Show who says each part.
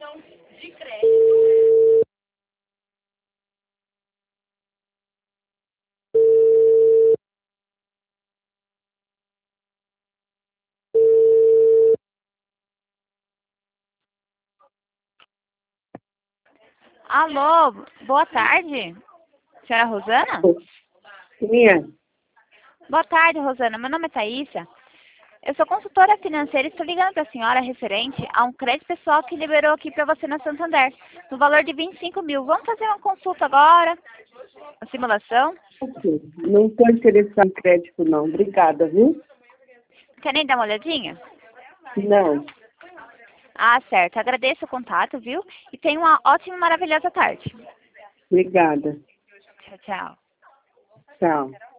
Speaker 1: Alô, boa tarde. Senhora Rosana?
Speaker 2: Minha,
Speaker 1: Boa tarde, Rosana. Meu nome é Thaísa. Eu sou consultora financeira e estou ligando para a senhora referente a um crédito pessoal que liberou aqui para você na Santander, no valor de 25 mil. Vamos fazer uma consulta agora? Uma simulação?
Speaker 2: não estou interessada em crédito não, obrigada, viu?
Speaker 1: Quer nem dar uma olhadinha?
Speaker 2: Não,
Speaker 1: Ah, certo. Agradeço o contato, viu? E tenha uma ótima e maravilhosa tarde.
Speaker 2: obrigada,
Speaker 1: Tchau, tchau.
Speaker 2: tchau.